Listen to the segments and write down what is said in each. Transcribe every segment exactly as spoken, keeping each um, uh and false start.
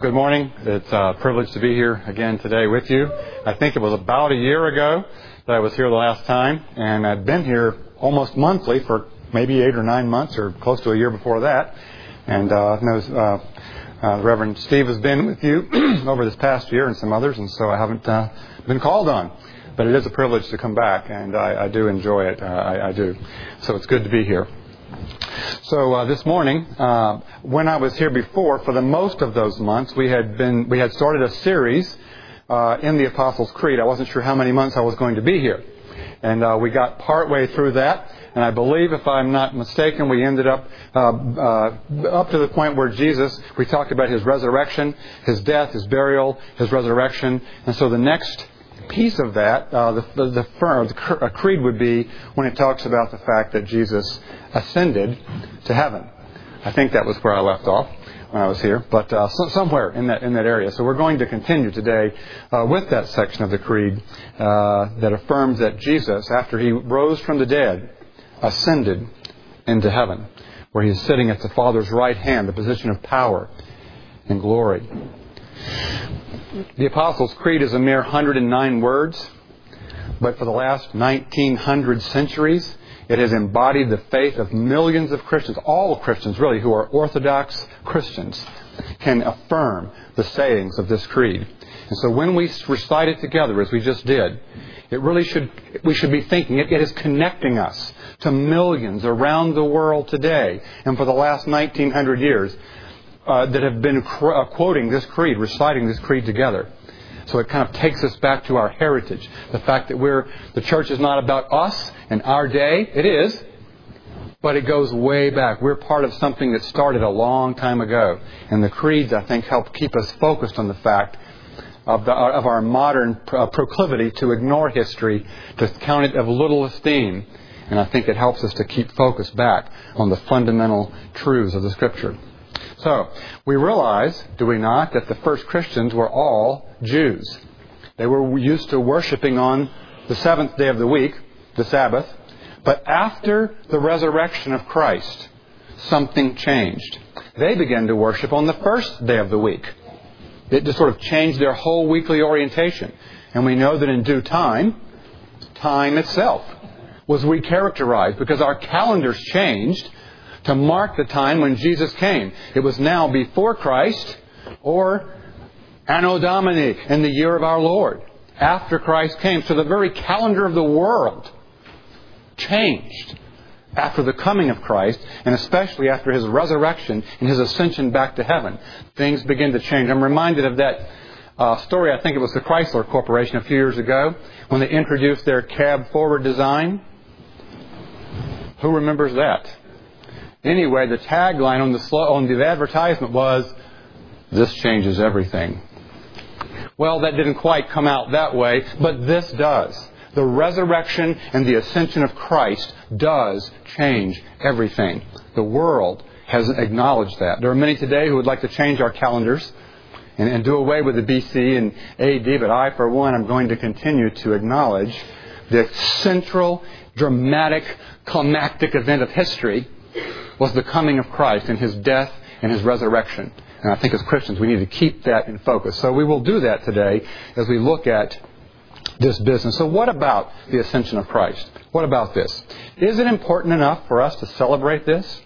Good morning. It's a privilege to be here again today with you. I think it was about a year ago that I was here the last time, and I'd been here almost monthly for maybe eight or nine months or close to a year before that. And uh, knows, uh, uh, the Reverend Steve has been with you over this past year and some others, and so I haven't uh, been called on. But it is a privilege to come back, and I, I do enjoy it. Uh, I, I do. So it's good to be here. So uh, this morning, uh, when I was here before, for the most of those months, we had been we had started a series uh, in the Apostles' Creed. I wasn't sure how many months I was going to be here, and uh, we got partway through that. And I believe, if I'm not mistaken, we ended up uh, uh, up to the point where Jesus. We talked about His resurrection, His death, His burial, His resurrection, and so the next piece of that, uh, the the, the, firm, the creed would be when it talks about the fact that Jesus ascended to heaven. I think that was where I left off when I was here, but uh, so, somewhere in that in that area. So we're going to continue today uh, with that section of the creed uh, that affirms that Jesus, after He rose from the dead, ascended into heaven, where He is sitting at the Father's right hand, the position of power and glory. The Apostles' Creed is a mere one hundred nine words, but for the last nineteen hundred centuries, it has embodied the faith of millions of Christians, all Christians really, who are Orthodox Christians, can affirm the sayings of this creed. And so when we recite it together, as we just did, it really should, we should be thinking, it, it is connecting us to millions around the world today, and for the last nineteen hundred years, uh, that have been cr- uh, quoting this creed, reciting this creed together. So it kind of takes us back to our heritage. The fact that we're the church is not about us and our day. It is. But it goes way back. We're part of something that started a long time ago. And the creeds, I think, help keep us focused on the fact of, the, of our modern uh, proclivity to ignore history, to count it of little esteem. And I think it helps us to keep focus back on the fundamental truths of the Scripture. So, we realize, do we not, that the first Christians were all Jews. They were used to worshiping on the seventh day of the week, the Sabbath. But after the resurrection of Christ, something changed. They began to worship on the first day of the week. It just sort of changed their whole weekly orientation. And we know that in due time, time itself was recharacterized because our calendars changed to mark the time when Jesus came. It was now before Christ or Anno Domini, in the year of our Lord, after Christ came. So the very calendar of the world changed after the coming of Christ, and especially after His resurrection and His ascension back to heaven. Things begin to change. I'm reminded of that uh, story, I think it was the Chrysler Corporation a few years ago, when they introduced their cab forward design. Who remembers that? Anyway, the tagline on the sl- on the advertisement was, "This changes everything." Well, that didn't quite come out that way, but this does. The resurrection and the ascension of Christ does change everything. The world has acknowledged that. There are many today who would like to change our calendars and, and do away with the B C and A D, but I, for one, am going to continue to acknowledge the central, dramatic, climactic event of history was the coming of Christ and His death and His resurrection. And I think as Christians we need to keep that in focus. So we will do that today as we look at this business. So what about the ascension of Christ? What about this? Is it important enough for us to celebrate this?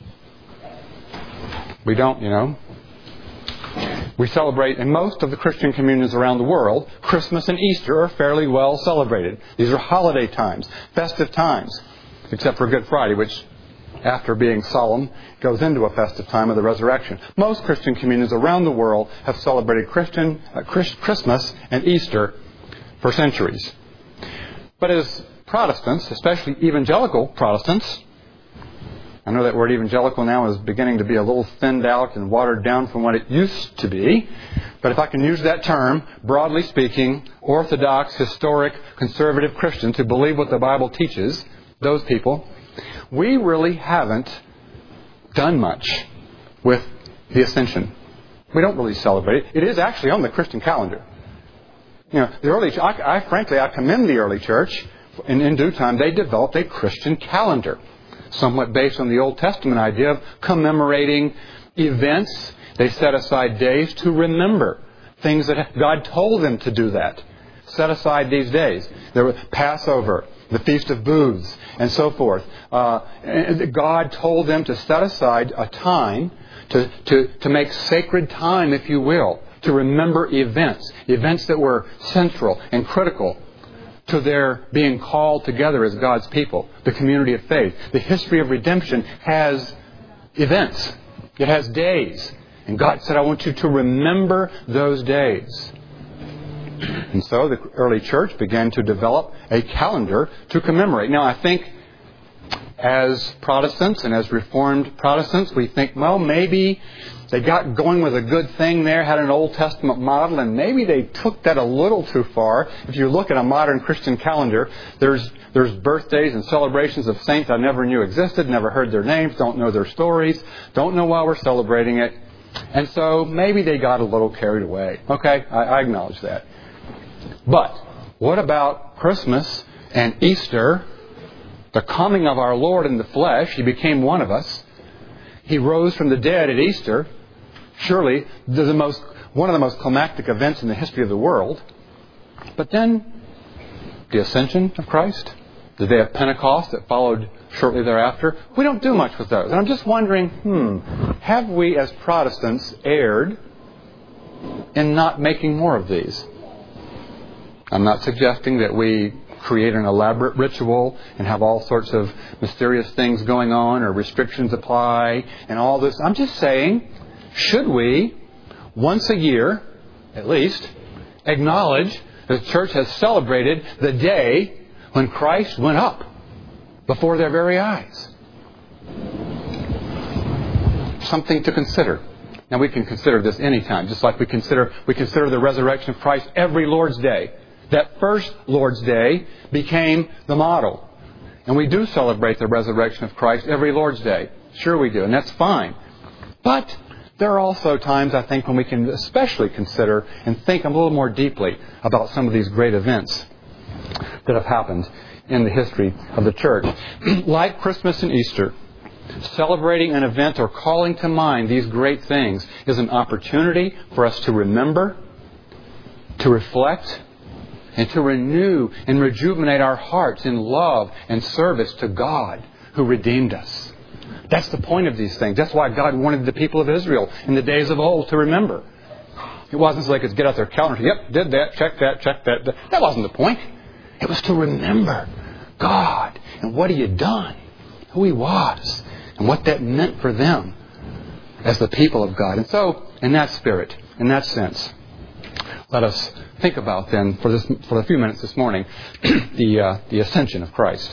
We don't, you know. We celebrate, in most of the Christian communities around the world, Christmas and Easter are fairly well celebrated. These are holiday times, festive times, except for Good Friday, which, after being solemn, goes into a festive time of the resurrection. Most Christian communities around the world have celebrated Christian uh, Christmas and Easter for centuries. But as Protestants, especially evangelical Protestants, I know that word evangelical now is beginning to be a little thinned out and watered down from what it used to be. But if I can use that term, broadly speaking, Orthodox, historic, conservative Christians who believe what the Bible teaches, those people, we really haven't done much with the ascension. We don't really celebrate it. It is actually on the Christian calendar. You know, the early, I, I frankly, I commend the early church. In, in due time, they developed a Christian calendar, somewhat based on the Old Testament idea of commemorating events They set aside days to remember things that God told them to do that. Set aside these days. There was Passover, the Feast of Booths, and so forth. Uh, God told them to set aside a time to, to, to make sacred time, if you will, to remember events, events that were central and critical to their being called together as God's people, the community of faith. The history of redemption has events. It has days. And God said, I want you to remember those days. And so the early church began to develop a calendar to commemorate. Now, I think as Protestants and as Reformed Protestants, we think, well, maybe they got going with a good thing there, had an Old Testament model, and maybe they took that a little too far. If you look at a modern Christian calendar, there's there's birthdays and celebrations of saints I never knew existed, never heard their names, don't know their stories, don't know why we're celebrating it. And so maybe they got a little carried away. Okay, I, I acknowledge that. But what about Christmas and Easter, the coming of our Lord in the flesh? He became one of us. He rose from the dead at Easter. Surely the most, one of the most climactic events in the history of the world. But then the ascension of Christ, the day of Pentecost that followed shortly thereafter. We don't do much with those. And I'm just wondering, hmm, have we as Protestants erred in not making more of these? I'm not suggesting that we create an elaborate ritual and have all sorts of mysterious things going on or restrictions apply and all this. I'm just saying, should we, once a year, at least, acknowledge that the church has celebrated the day when Christ went up before their very eyes? Something to consider. Now, we can consider this anytime, just like we consider we consider the resurrection of Christ every Lord's Day. That first Lord's Day became the model. And we do celebrate the resurrection of Christ every Lord's Day. Sure we do, and that's fine. But there are also times, I think, when we can especially consider and think a little more deeply about some of these great events that have happened in the history of the church. Like Christmas and Easter, celebrating an event or calling to mind these great things is an opportunity for us to remember, to reflect, and to renew and rejuvenate our hearts in love and service to God who redeemed us. That's the point of these things. That's why God wanted the people of Israel in the days of old to remember. It wasn't so they could get out their calendar. Yep, did that, check that, check that. That wasn't the point. It was to remember God and what He had done, who He was, and what that meant for them as the people of God. And so, in that spirit, in that sense, let us think about then, for this for a few minutes this morning, the uh, the ascension of Christ.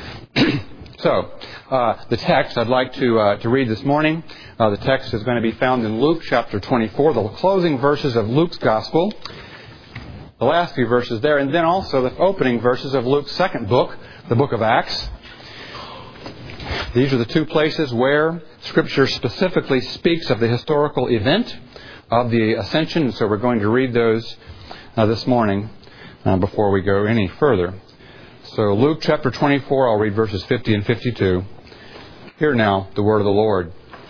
So, uh, the text I'd like to uh, to read this morning, uh, the text is going to be found in Luke chapter twenty-four, the closing verses of Luke's Gospel, the last few verses there, and then also the opening verses of Luke's second book, the book of Acts. These are the two places where Scripture specifically speaks of the historical event of the ascension, and so we're going to read those uh, this morning uh, before we go any further. So Luke chapter twenty-four, I'll read verses fifty and fifty-two. Hear now the word of the Lord.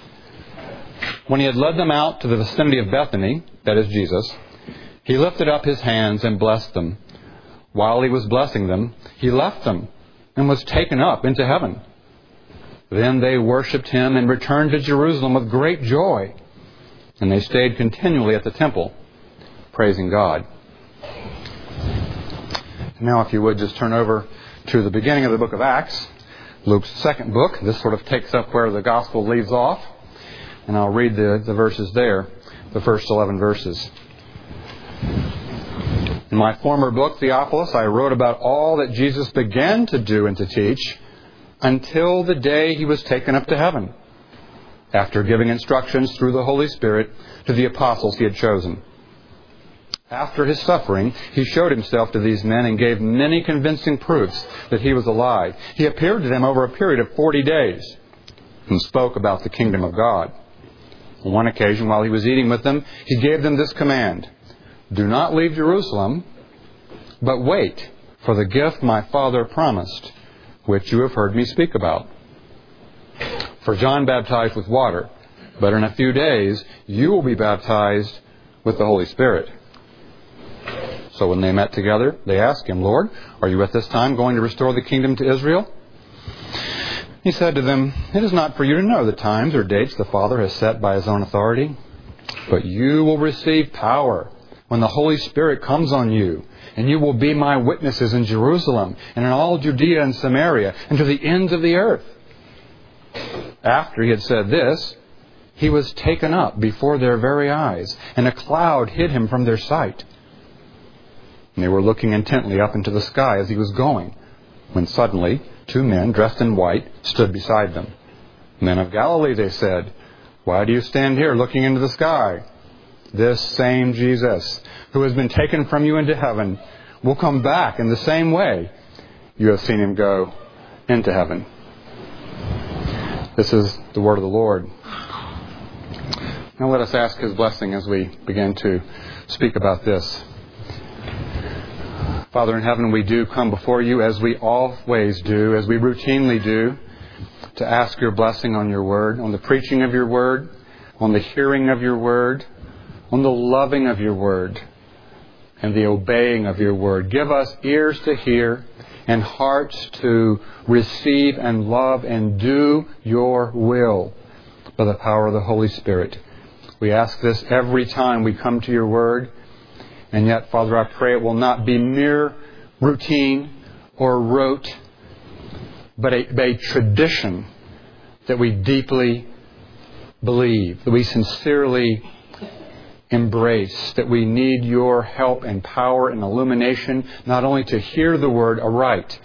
When He had led them out to the vicinity of Bethany, that is Jesus, He lifted up His hands and blessed them. While He was blessing them, He left them and was taken up into heaven. Then they worshipped Him and returned to Jerusalem with great joy. And they stayed continually at the temple, praising God. Now, if you would just turn over to the beginning of the book of Acts, Luke's second book. This sort of takes up where the gospel leaves off. And I'll read the, the verses there, the first eleven verses. In my former book, Theophilus, I wrote about all that Jesus began to do and to teach until the day He was taken up to heaven, after giving instructions through the Holy Spirit to the apostles He had chosen. After His suffering, He showed Himself to these men and gave many convincing proofs that He was alive. He appeared to them over a period of forty days and spoke about the kingdom of God. On one occasion, while He was eating with them, He gave them this command: do not leave Jerusalem, but wait for the gift my Father promised, which you have heard me speak about. For John baptized with water, but in a few days you will be baptized with the Holy Spirit." So when they met together, they asked him, "Lord, are you at this time going to restore the kingdom to Israel?" He said to them, "It is not for you to know the times or dates the Father has set by his own authority, but you will receive power when the Holy Spirit comes on you, and you will be my witnesses in Jerusalem and in all Judea and Samaria and to the ends of the earth." After he had said this, he was taken up before their very eyes, and a cloud hid him from their sight. And they were looking intently up into the sky as he was going, when suddenly two men dressed in white stood beside them. "Men of Galilee," they said, "why do you stand here looking into the sky? This same Jesus, who has been taken from you into heaven, will come back in the same way you have seen him go into heaven." This is the word of the Lord. Now let us ask his blessing as we begin to speak about this. Father in heaven, we do come before you as we always do, as we routinely do, to ask your blessing on your word, on the preaching of your word, on the hearing of your word, on the loving of your word, and the obeying of your word. Give us ears to hear and hearts to receive and love and do your will by the power of the Holy Spirit. We ask this every time we come to your word. And yet, Father, I pray it will not be mere routine or rote, but a, a tradition that we deeply believe, that we sincerely embrace, that we need your help and power and illumination, not only to hear the word aright,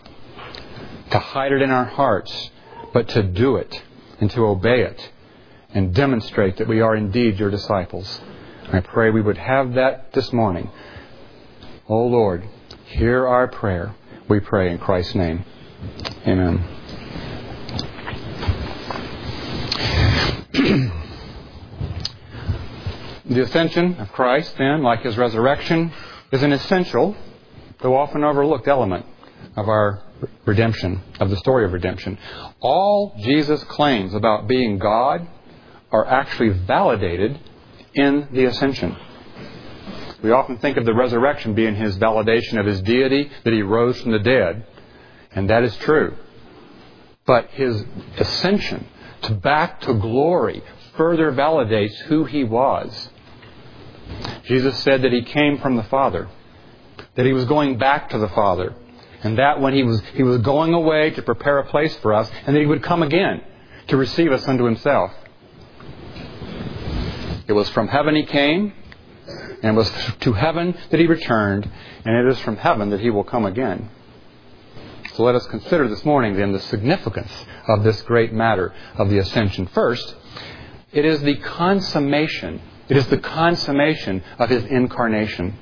to hide it in our hearts, but to do it and to obey it and demonstrate that we are indeed your disciples. I pray we would have that this morning. Oh Lord, hear our prayer. We pray in Christ's name. Amen. The ascension of Christ, then, like his resurrection, is an essential, though often overlooked element of our redemption, of the story of redemption. All Jesus' claims about being God are actually validated in the ascension. We often think of the resurrection being his validation of his deity, that he rose from the dead. And that is true. But his ascension to back to glory further validates who he was. Jesus said that he came from the Father, that he was going back to the Father, and that when he was he was going away to prepare a place for us, and that he would come again to receive us unto himself. It was from heaven he came, and it was to heaven that he returned, and it is from heaven that he will come again. So let us consider this morning then the significance of this great matter of the ascension. First, it is the consummation, it is the consummation of his incarnation.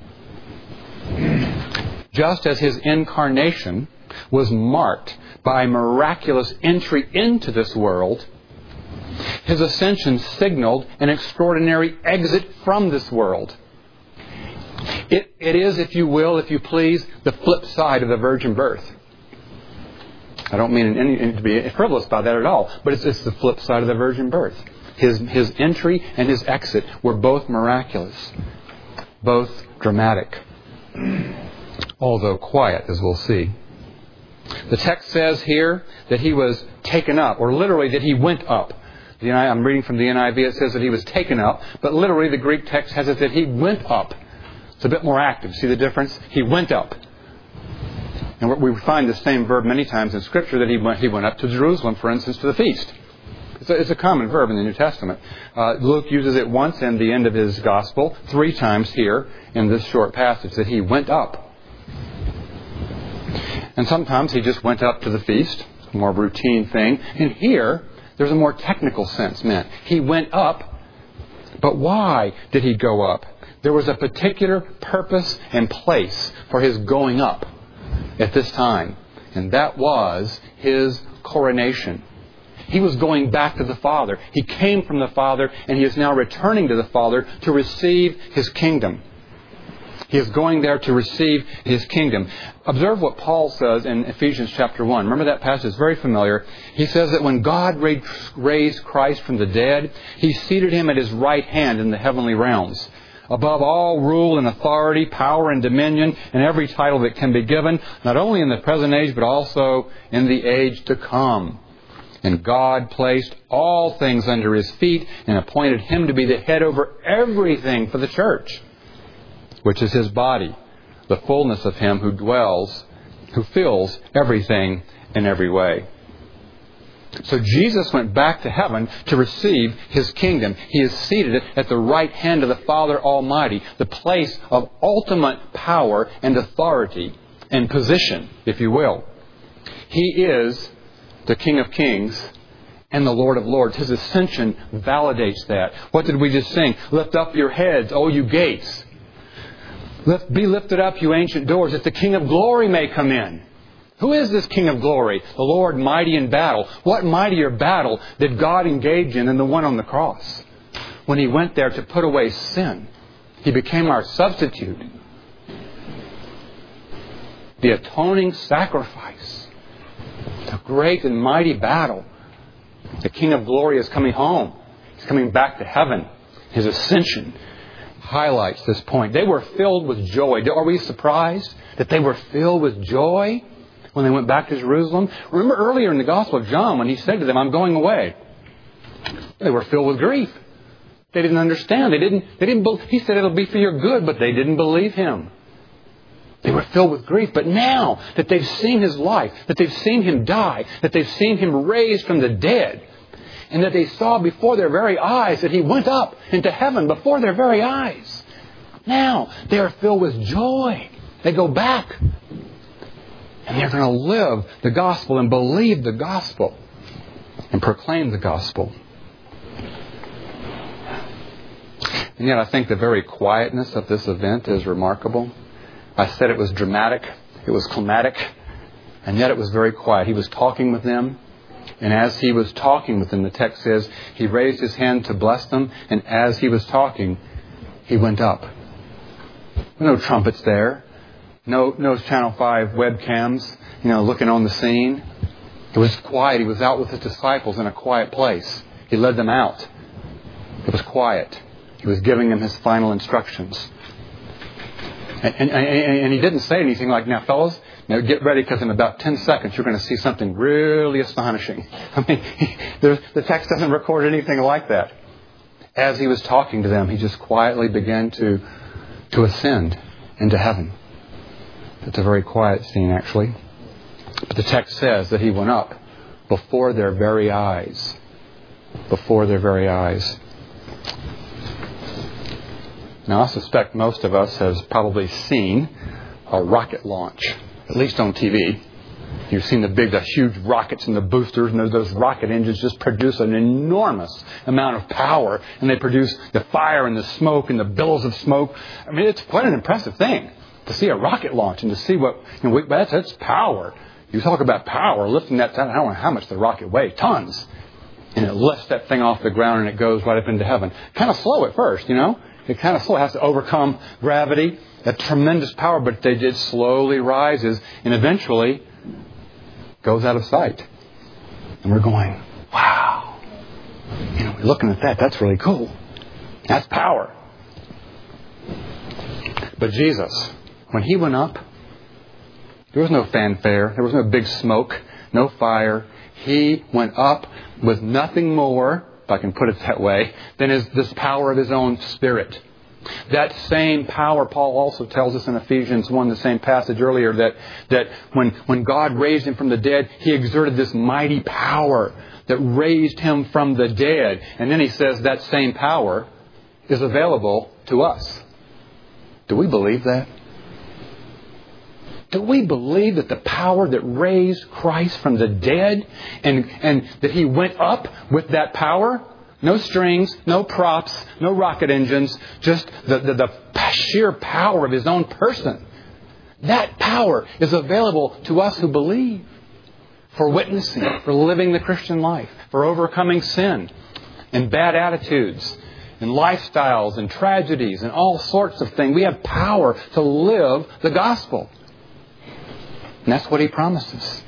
Just as his incarnation was marked by a miraculous entry into this world, his ascension signaled an extraordinary exit from this world. It, it is, if you will, if you please, the flip side of the virgin birth. I don't mean any, to be frivolous about that at all, but it's, it's the flip side of the virgin birth. His, his entry and his exit were both miraculous, both dramatic, although quiet, as we'll see. The text says here that he was taken up, or literally that he went up. The, I'm reading from the N I V, it says that he was taken up, but literally the Greek text has it that he went up. It's a bit more active. See the difference? He went up. And we find the same verb many times in Scripture, that he went, he went up to Jerusalem, for instance, to the feast. It's a, it's a common verb in the New Testament. Uh, Luke uses it once in the end of his Gospel, three times here in this short passage, that he went up. And sometimes he just went up to the feast, a more routine thing. And here, there's a more technical sense meant. He went up, but why did he go up? There was a particular purpose and place for his going up at this time, and that was his coronation. He was going back to the Father. He came from the Father, and he is now returning to the Father to receive his kingdom. He is going there to receive His kingdom. Observe what Paul says in Ephesians chapter one. Remember that passage? It's very familiar. He says that when God raised Christ from the dead, He seated Him at His right hand in the heavenly realms, above all rule and authority, power and dominion, and every title that can be given, not only in the present age, but also in the age to come. And God placed all things under His feet and appointed Him to be the head over everything for the church, which is His body, the fullness of Him who dwells, who fills everything in every way. So Jesus went back to heaven to receive His kingdom. He is seated at the right hand of the Father Almighty, the place of ultimate power and authority and position, if you will. He is the King of Kings and the Lord of Lords. His ascension validates that. What did we just sing? Lift up your heads, O you gates. Lift, be lifted up, you ancient doors, that the King of glory may come in. Who is this King of glory? The Lord mighty in battle. What mightier battle did God engage in than the one on the cross? When He went there to put away sin, He became our substitute. The atoning sacrifice. The great and mighty battle. The King of glory is coming home. He's coming back to heaven. His ascension highlights this point. They were filled with joy. Are we surprised that they were filled with joy when they went back to Jerusalem? Remember earlier in the Gospel of John when He said to them, I'm going away. They were filled with grief. They didn't understand. They didn't, they didn't, He said it'll be for your good, but they didn't believe Him. They were filled with grief. But now that they've seen His life, that they've seen Him die, that they've seen Him raised from the dead, and that they saw before their very eyes that He went up into heaven before their very eyes, now they are filled with joy. They go back. And they're going to live the gospel and believe the gospel and proclaim the gospel. And yet I think the very quietness of this event is remarkable. I said it was dramatic, it was climatic, and yet it was very quiet. He was talking with them, and as He was talking with them, the text says, He raised His hand to bless them, and as He was talking, He went up. No trumpets there. No, no Channel five webcams, you know, looking on the scene. It was quiet. He was out with His disciples in a quiet place. He led them out. It was quiet. He was giving them His final instructions. And, and, and, and He didn't say anything like, now fellas, now get ready because in about ten seconds you're going to see something really astonishing. I mean, he, the text doesn't record anything like that. As He was talking to them, He just quietly began to, to ascend into heaven. It's a very quiet scene, actually. But the text says that He went up before their very eyes. Before their very eyes. Now, I suspect most of us has probably seen a rocket launch, at least on T V. You've seen the big, the huge rockets and the boosters, and those rocket engines just produce an enormous amount of power, and they produce the fire and the smoke and the billows of smoke. I mean, it's quite an impressive thing to see a rocket launch and to see what, you know, that's, that's power. You talk about power, lifting that, I don't know how much the rocket weighs, tons. And it lifts that thing off the ground and it goes right up into heaven. Kind of slow at first, you know. It kind of slow. It has to overcome gravity, that tremendous power, but it just slowly rises and eventually goes out of sight. And we're going, wow. You know, we're looking at that. That's really cool. That's power. But Jesus, when He went up, there was no fanfare. There was no big smoke, no fire. He went up with nothing more, if I can put it that way, than his, this power of His own Spirit. That same power, Paul also tells us in Ephesians one, the same passage earlier, that, that when, when God raised Him from the dead, He exerted this mighty power that raised Him from the dead. And then He says that same power is available to us. Do we believe that? Do we believe that the power that raised Christ from the dead and, and that He went up with that power? No strings, no props, no rocket engines, just the, the, the sheer power of His own person. That power is available to us who believe. For witnessing, for living the Christian life, for overcoming sin and bad attitudes and lifestyles and tragedies and all sorts of things. We have power to live the gospel. And that's what He promises.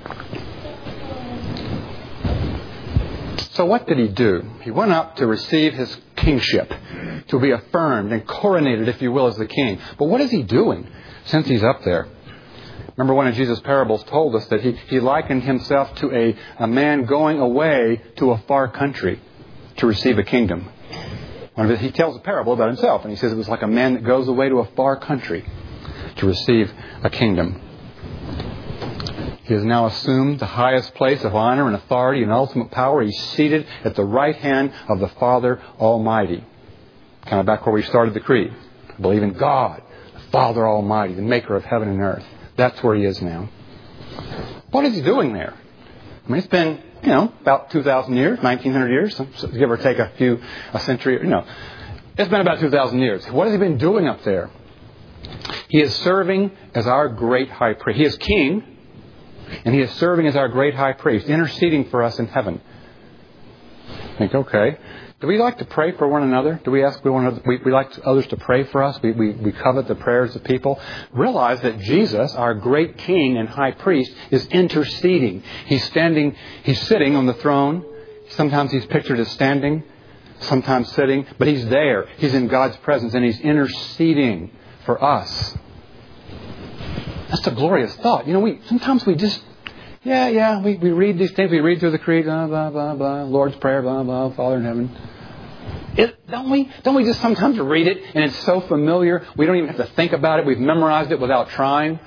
So what did He do? He went up to receive His kingship, to be affirmed and coronated, if you will, as the king. But what is He doing since He's up there? Remember, one of Jesus' parables told us that he, he likened Himself to a, a man going away to a far country to receive a kingdom. One of his, he tells a parable about Himself, and He says it was like a man that goes away to a far country to receive a kingdom. He has now assumed the highest place of honor and authority and ultimate power. He's seated at the right hand of the Father Almighty. Kind of back where we started the creed. I believe in God, the Father Almighty, the maker of heaven and earth. That's where He is now. What is He doing there? I mean, it's been, you know, about two thousand years, nineteen hundred years, give or take a few, a century, you know. It's been about two thousand years. What has He been doing up there? He is serving as our great high priest. He is king. And He is serving as our great high priest, interceding for us in heaven. I think, okay. Do we like to pray for one another? Do we ask we want we, we like others to pray for us? We, we we covet the prayers of people. Realize that Jesus, our great King and high priest, is interceding. He's standing, He's sitting on the throne. Sometimes He's pictured as standing, sometimes sitting, but He's there. He's in God's presence and He's interceding for us. That's a glorious thought. You know, we sometimes we just, yeah, yeah, we, we read these things. We read through the creed, blah, blah, blah, blah, Lord's Prayer, blah, blah, Father in heaven. It, don't we? Don't we just sometimes read it and it's so familiar, we don't even have to think about it. We've memorized it without trying.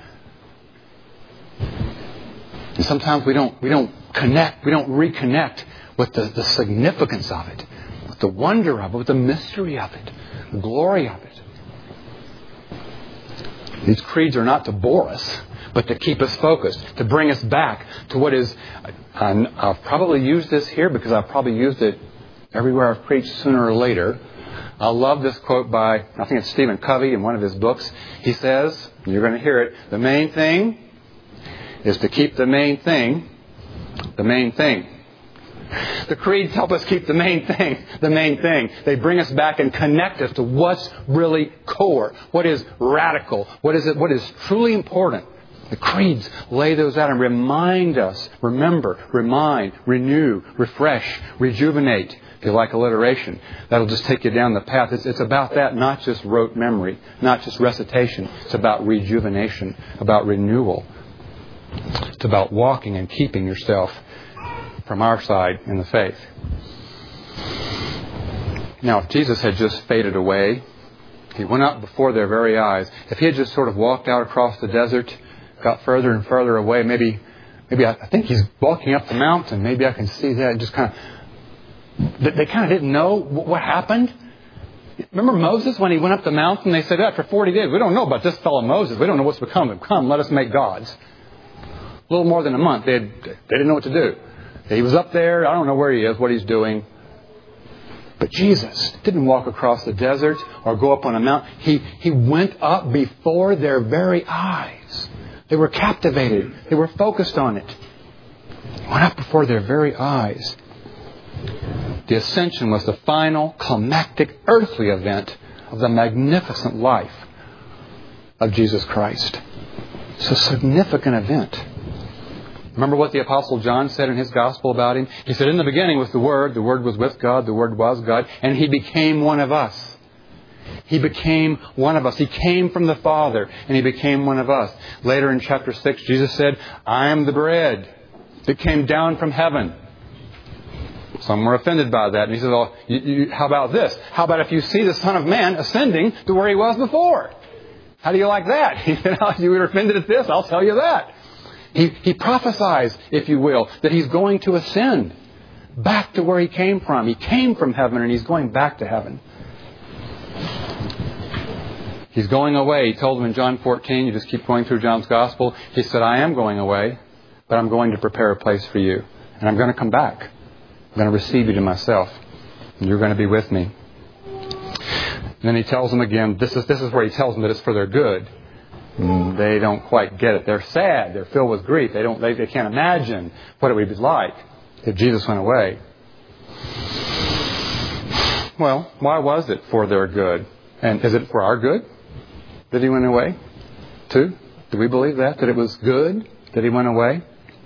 And sometimes we don't, we don't connect, we don't reconnect with the, the significance of it, with the wonder of it, with the mystery of it, the glory of it. These creeds are not to bore us, but to keep us focused, to bring us back to what is... Uh, I've probably used this here because I've probably used it everywhere I've preached sooner or later. I love this quote by, I think it's Stephen Covey in one of his books. He says, you're going to hear it, the main thing is to keep the main thing the main thing. The creeds help us keep the main thing, the main thing. They bring us back and connect us to what's really core, what is radical, what is it, what is truly important. The creeds lay those out and remind us, remember, remind, renew, refresh, rejuvenate. If you like alliteration, that'll just take you down the path. It's, it's about that, not just rote memory, not just recitation. It's about rejuvenation, about renewal. It's about walking and keeping yourself from our side in the faith. Now, if Jesus had just faded away, He went up before their very eyes. If He had just sort of walked out across the desert, got further and further away, maybe, maybe I, I think He's walking up the mountain. Maybe I can see that. And just kind of, they, they kind of didn't know what happened. Remember Moses when he went up the mountain? They said, after forty days, we don't know about this fellow Moses. We don't know what's become of him. Come, let us make gods. A little more than a month. They, had, they didn't know what to do. He was up there. I don't know where He is, what He's doing. But Jesus didn't walk across the desert or go up on a mountain. He, he went up before their very eyes. They were captivated. They were focused on it. He went up before their very eyes. The ascension was the final climactic earthly event of the magnificent life of Jesus Christ. It's a significant event. Remember what the Apostle John said in his Gospel about Him? He said, in the beginning was the Word, the Word was with God, the Word was God, and He became one of us. He became one of us. He came from the Father, and He became one of us. Later in chapter six, Jesus said, I am the bread that came down from heaven. Some were offended by that. And He said, well, you, you, how about this? How about if you see the Son of Man ascending to where He was before? How do you like that? He said, you were offended at this? I'll tell you that. He, he prophesies, if you will, that He's going to ascend back to where He came from. He came from heaven and He's going back to heaven. He's going away. He told them in John fourteen, you just keep going through John's Gospel. He said, I am going away, but I'm going to prepare a place for you. And I'm going to come back. I'm going to receive you to myself. And you're going to be with me. And then He tells them again, this is, this is where He tells them that it's for their good. They don't quite get it. They're sad. They're filled with grief. They don't. They, they can't imagine what it would be like if Jesus went away. Well, why was it for their good? And is it for our good that he went away too? Do we believe that? That it was good that he went away?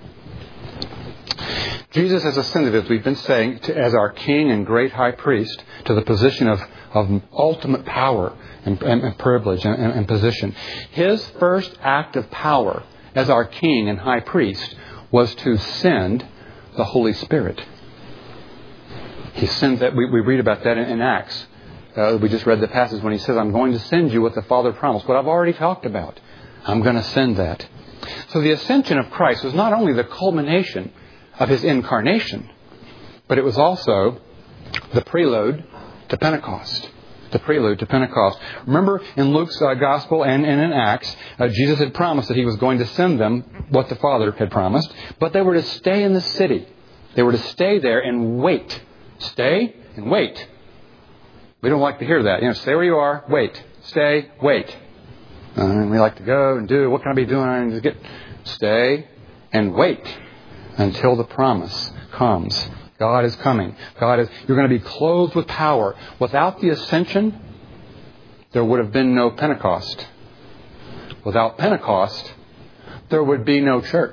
Jesus has ascended, as we've been saying, to, as our King and great high priest, to the position of, of ultimate power and, and, and privilege and, and, and position. His first act of power as our King and high priest was to send the Holy Spirit. He sent that. We, we read about that in, in Acts. Uh, we just read the passage when he says, I'm going to send you what the Father promised, what I've already talked about. I'm going to send that. So the ascension of Christ was not only the culmination of his incarnation, but it was also the prelude to Pentecost. The prelude to Pentecost. Remember in Luke's uh, Gospel and, and in Acts, uh, Jesus had promised that he was going to send them what the Father had promised, but they were to stay in the city. They were to stay there and wait. Stay and wait. We don't like to hear that. You know, stay where you are, wait. Stay, wait. Uh, and we like to go and do, what can I be doing? I need to get, stay and wait until the promise comes. God is coming. God is, you're going to be clothed with power. Without the ascension, there would have been no Pentecost. Without Pentecost, there would be no church.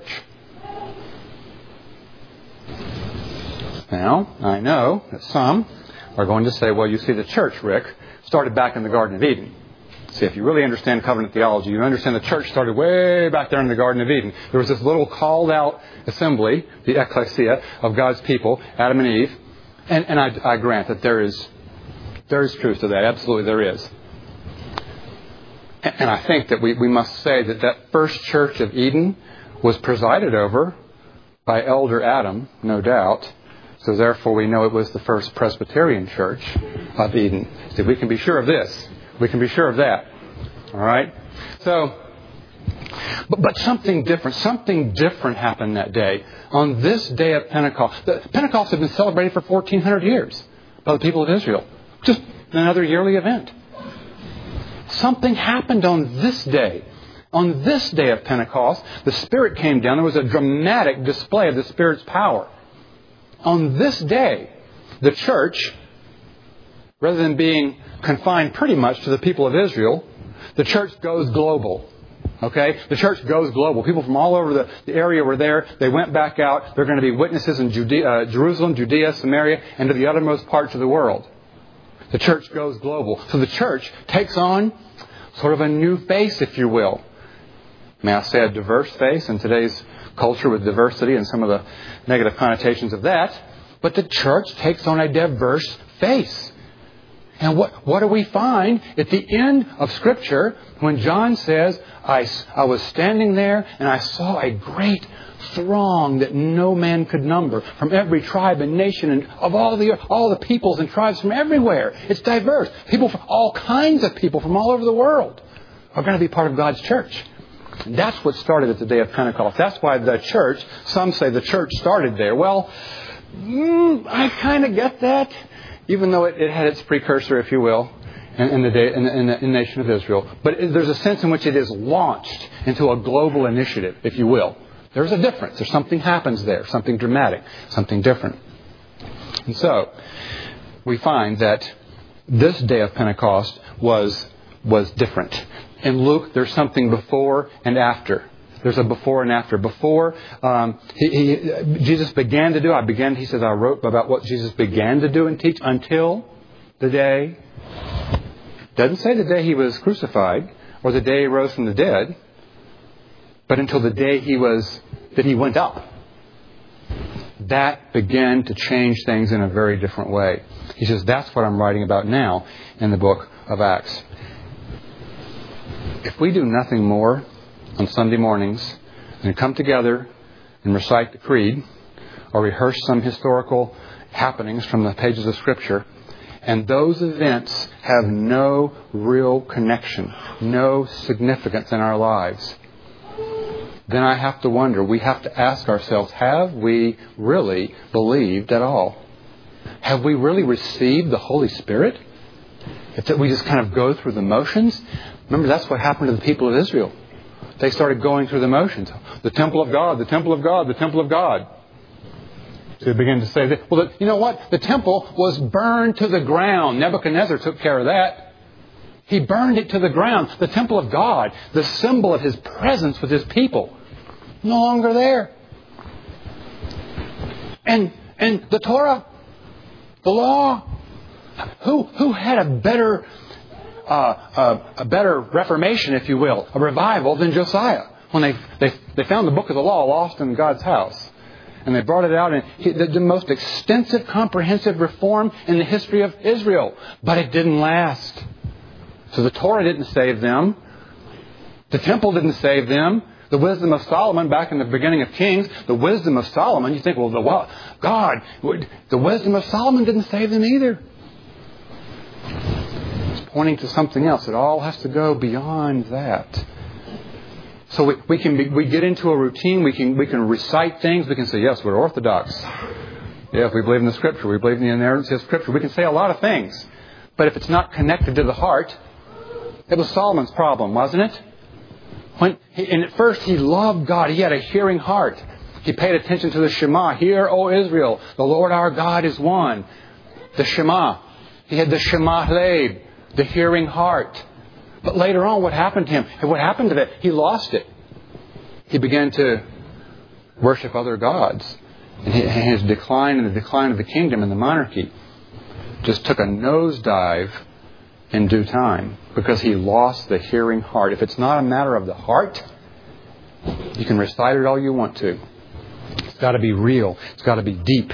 Now, I know that some are going to say, well, you see, the church, Rick, started back in the Garden of Eden. See, if you really understand covenant theology, you understand the church started way back there in the Garden of Eden. There was this little called out assembly, the ecclesia of God's people, Adam and Eve. And, and I, I grant that there is, there is truth to that. Absolutely there is. And, and I think that we, we must say that that first church of Eden was presided over by Elder Adam, no doubt. So therefore we know it was the first Presbyterian church of Eden. See, we can be sure of this. We can be sure of that. All right? So, but, but something different, something different happened that day. On this day of Pentecost. The, Pentecost had been celebrated for fourteen hundred years by the people of Israel. Just another yearly event. Something happened on this day. On this day of Pentecost, the Spirit came down. There was a dramatic display of the Spirit's power. On this day, the church, rather than being confined pretty much to the people of Israel, the church goes global. Okay? The church goes global. People from all over the, the area were there. They went back out. They're going to be witnesses in Judea, uh, Jerusalem, Judea, Samaria, and to the uttermost parts of the world. The church goes global. So the church takes on sort of a new face, if you will. May I say a diverse face in today's culture with diversity and some of the negative connotations of that. But the church takes on a diverse face. And what, what do we find at the end of Scripture when John says, I, I was standing there and I saw a great throng that no man could number from every tribe and nation and of all the all the peoples and tribes from everywhere. It's diverse. People from all kinds of people from all over the world are going to be part of God's church. And that's what started at the day of Pentecost. That's why the church, some say the church started there. Well, mm, I kind of get that. Even though it, it had its precursor, if you will, in, in, the, day, in, the, in, the, in the nation of Israel. But it, there's a sense in which it is launched into a global initiative, if you will. There's a difference. There's something happens there, something dramatic, something different. And so, we find that this day of Pentecost was, was different. In Luke, there's something before and after. There's a before and after. Before, um, he, he, Jesus began to do, I began, he says, I wrote about what Jesus began to do and teach until the day, doesn't say the day he was crucified or the day he rose from the dead, but until the day he was, that he went up. That began to change things in a very different way. He says, that's what I'm writing about now in the book of Acts. If we do nothing more on Sunday mornings and come together and recite the creed or rehearse some historical happenings from the pages of Scripture, and those events have no real connection, no significance in our lives, then I have to wonder, we have to ask ourselves, have we really believed at all? Have we really received the Holy Spirit? If that we just kind of go through the motions? Remember, that's what happened to the people of Israel. They started going through the motions. The temple of God, the temple of God, the temple of God. So he began to say that, well, you know what? The temple was burned to the ground. Nebuchadnezzar took care of that. He burned it to the ground. The temple of God, the symbol of His presence with His people, no longer there. And and the Torah, the law, who who had a better uh, uh, a better reformation, if you will, a revival than Josiah when they they they found the book of the law lost in God's house. And they brought it out, and he, the, the most extensive, comprehensive reform in the history of Israel. But it didn't last. So the Torah didn't save them. The temple didn't save them. The wisdom of Solomon, back in the beginning of Kings, the wisdom of Solomon, you think, well, the well, God, the wisdom of Solomon didn't save them either. It's pointing to something else. It all has to go beyond that. So we, we can be, we get into a routine. We can we can recite things. We can say, yes, we're Orthodox. Yes, we believe in the Scripture. We believe in the inerrancy of Scripture. We can say a lot of things. But if it's not connected to the heart, it was Solomon's problem, wasn't it? When he, and at first he loved God. He had a hearing heart. He paid attention to the Shema. Hear, O Israel, the Lord our God is one. The Shema. He had the Shema Leib, the hearing heart. But later on, what happened to him? And what happened to that? He lost it. He began to worship other gods. And his decline and the decline of the kingdom and the monarchy just took a nosedive in due time because he lost the hearing heart. If it's not a matter of the heart, you can recite it all you want to. It's got to be real. It's got to be deep.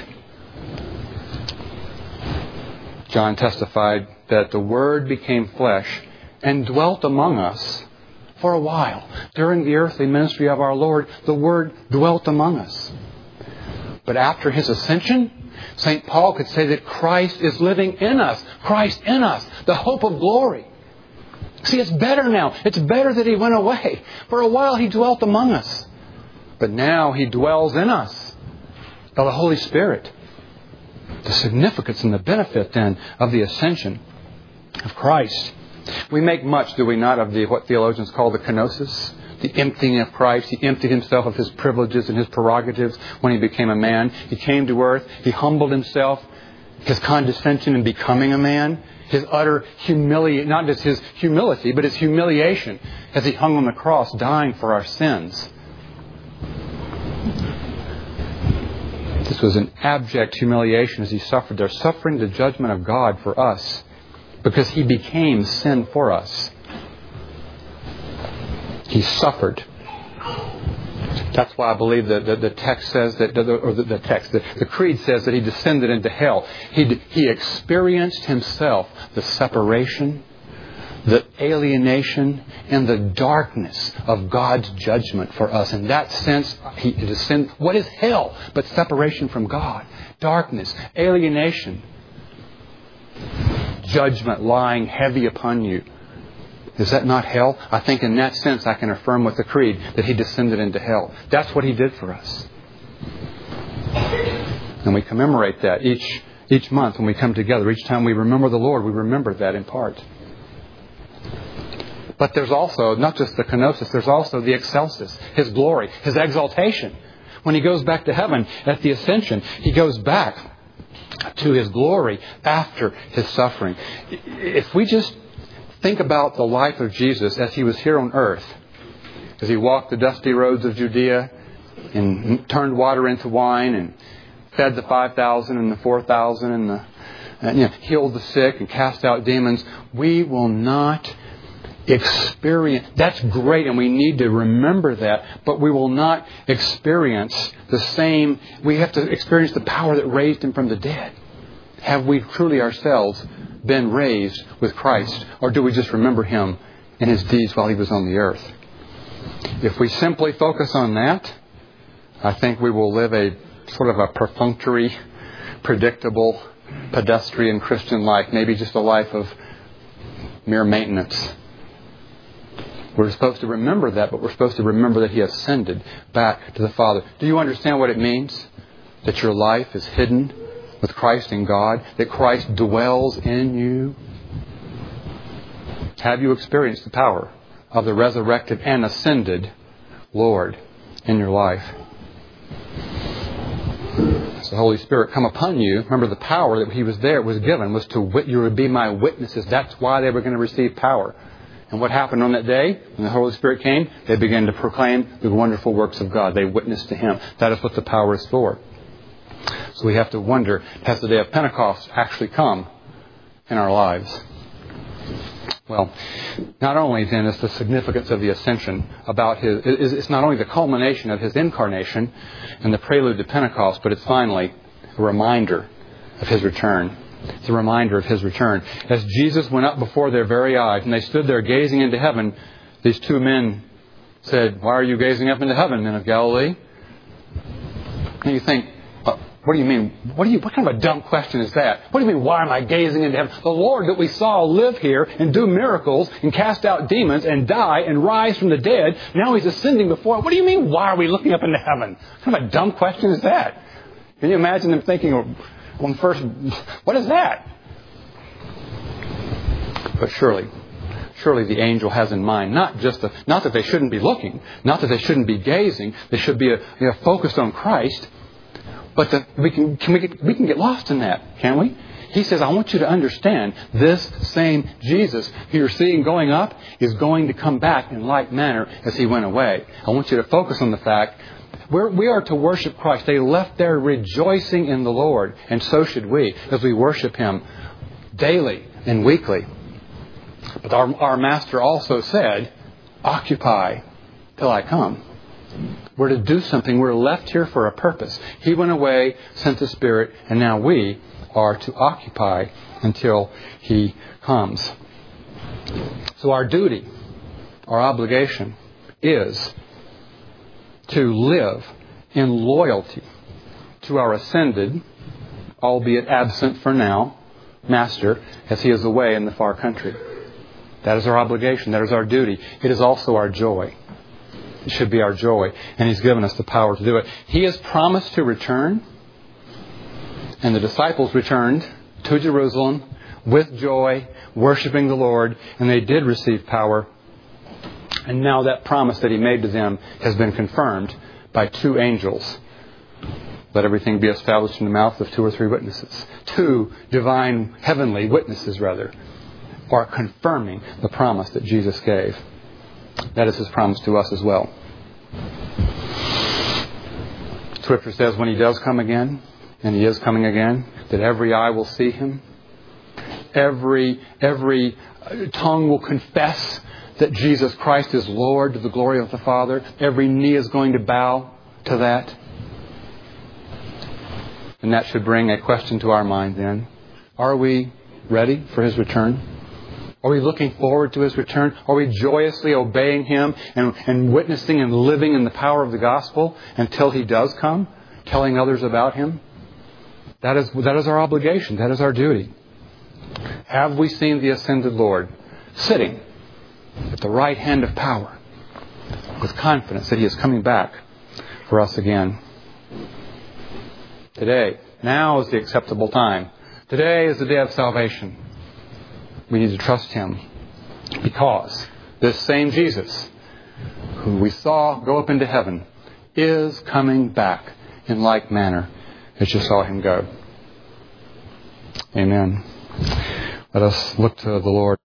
John testified that the Word became flesh and dwelt among us for a while. During the earthly ministry of our Lord, the Word dwelt among us. But after His ascension, Saint Paul could say that Christ is living in us. Christ in us, the hope of glory. See, it's better now. It's better that He went away. For a while He dwelt among us. But now He dwells in us by the Holy Spirit. The significance and the benefit then of the ascension of Christ. We make much, do we not, of the what theologians call the kenosis, the emptying of Christ. He emptied Himself of His privileges and His prerogatives when He became a man. He came to earth. He humbled Himself. His condescension in becoming a man. His utter humiliation, not just His humility, but His humiliation as He hung on the cross dying for our sins. This was an abject humiliation as He suffered there, suffering the judgment of God for us. Because He became sin for us. He suffered. That's why I believe that the, the text says that, or the, the text, the, the creed says that He descended into hell. He, he experienced Himself the separation, the alienation, and the darkness of God's judgment for us. In that sense, He descended. What is hell but separation from God? Darkness, alienation, judgment lying heavy upon you. Is that not hell? I think in that sense I can affirm with the creed that He descended into hell. That's what He did for us. And we commemorate that each each month when we come together. Each time we remember the Lord, we remember that in part. But there's also, not just the kenosis, there's also the excelsis, His glory, His exaltation. When He goes back to heaven at the ascension, He goes back to His glory after His suffering. If we just think about the life of Jesus as He was here on earth, as He walked the dusty roads of Judea and turned water into wine and fed the five thousand and the four thousand and, the, and you know, healed the sick and cast out demons, we will not experience. That's great, and we need to remember that, but we will not experience the same. We have to experience the power that raised Him from the dead. Have we truly ourselves been raised with Christ, or do we just remember Him and His deeds while He was on the earth? If we simply focus on that, I think we will live a sort of a perfunctory, predictable, pedestrian Christian life, maybe just a life of mere maintenance. We're supposed to remember that, but we're supposed to remember that He ascended back to the Father. Do you understand what it means? That your life is hidden with Christ in God? That Christ dwells in you? Have you experienced the power of the resurrected and ascended Lord in your life? So the Holy Spirit come upon you, remember the power that He was there, was given, was to wit- you would be my witnesses. That's why they were going to receive power. And what happened on that day, when the Holy Spirit came? They began to proclaim the wonderful works of God. They witnessed to Him. That is what the power is for. So we have to wonder, has the day of Pentecost actually come in our lives? Well, not only then is the significance of the ascension about His, it's not only the culmination of His incarnation and the prelude to Pentecost, but it's finally a reminder of His return. It's a reminder of His return. As Jesus went up before their very eyes and they stood there gazing into heaven, these two men said, "Why are you gazing up into heaven, men of Galilee?" And you think, What do you mean? What do you? What kind of a dumb question is that? What do you mean, why am I gazing into heaven? The Lord that we saw live here and do miracles and cast out demons and die and rise from the dead, now He's ascending before. What do you mean, why are we looking up into heaven? What kind of a dumb question is that? Can you imagine them thinking, when first, what is that? But surely, surely the angel has in mind not just the, not that they shouldn't be looking, not that they shouldn't be gazing, they should be a, you know, focused on Christ. But the, we can, can we, get, we can get lost in that, can't we? He says, I want you to understand this same Jesus who you're seeing going up is going to come back in like manner as He went away. I want you to focus on the fact we're, we are to worship Christ. They left there rejoicing in the Lord, and so should we as we worship Him daily and weekly. But our, our Master also said, occupy till I come. We're to do something. We're left here for a purpose. He went away, sent the Spirit, and now we are to occupy until He comes. So our duty, our obligation, is to live in loyalty to our ascended, albeit absent for now, Master, as He is away in the far country. That is our obligation. That is our duty. It is also our joy. It should be our joy. And He's given us the power to do it. He has promised to return. And the disciples returned to Jerusalem with joy, worshiping the Lord. And they did receive power. And now that promise that He made to them has been confirmed by two angels. Let everything be established in the mouth of two or three witnesses. Two divine, heavenly witnesses, rather, are confirming the promise that Jesus gave. That is His promise to us as well. Scripture says when He does come again, and He is coming again, that every eye will see Him. Every, every tongue will confess that Jesus Christ is Lord to the glory of the Father. Every knee is going to bow to that. And that should bring a question to our mind then. Are we ready for His return? Are we looking forward to His return? Are we joyously obeying Him and, and witnessing and living in the power of the gospel until He does come, telling others about Him? That is, that is our obligation. That is our duty. Have we seen the ascended Lord sitting at the right hand of power with confidence that He is coming back for us again? Today, now is the acceptable time. Today is the day of salvation. We need to trust Him because this same Jesus who we saw go up into heaven is coming back in like manner as you saw Him go. Amen. Let us look to the Lord.